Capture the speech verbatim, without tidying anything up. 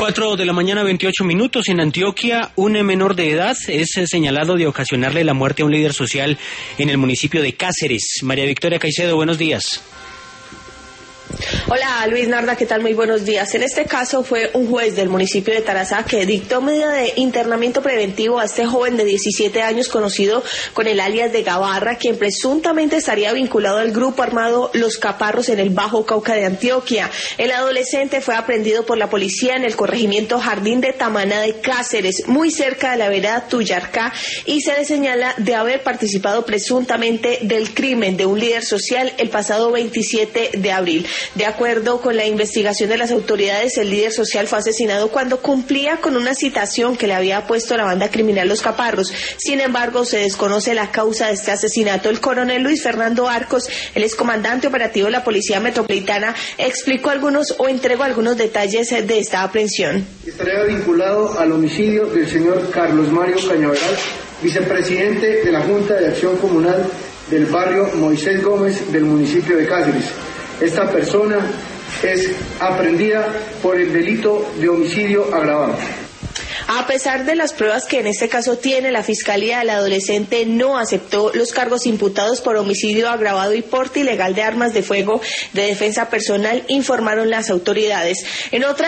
Cuatro de la mañana, veintiocho minutos. En Antioquia, un menor de edad es señalado de ocasionarle la muerte a un líder social en el municipio de Cáceres. María Victoria Caicedo, buenos días. Hola Luis Narda, ¿qué tal? Muy buenos días. En este caso fue un juez del municipio de Tarazá que dictó medida de internamiento preventivo a este joven de diecisiete años conocido con el alias de Gabarra, quien presuntamente estaría vinculado al grupo armado Los Caparros en el Bajo Cauca de Antioquia. El adolescente fue aprehendido por la policía en el corregimiento Jardín de Tamaná de Cáceres, muy cerca de la vereda Tuyarcá, y se le señala de haber participado presuntamente del crimen de un líder social el pasado veintisiete de abril. De acuerdo con la investigación de las autoridades, el líder social fue asesinado cuando cumplía con una citación que le había puesto la banda criminal Los Caparros. Sin embargo, se desconoce la causa de este asesinato. El coronel Luis Fernando Arcos, el excomandante operativo de la Policía Metropolitana, explicó algunos o entregó algunos detalles de esta aprehensión. Estaría vinculado al homicidio del señor Carlos Mario Cañaveral, vicepresidente de la Junta de Acción Comunal del barrio Moisés Gómez del municipio de Cáceres. Esta persona es aprehendida por el delito de homicidio agravado. A pesar de las pruebas que en este caso tiene la Fiscalía, el adolescente no aceptó los cargos imputados por homicidio agravado y porte ilegal de armas de fuego de defensa personal, informaron las autoridades. En otra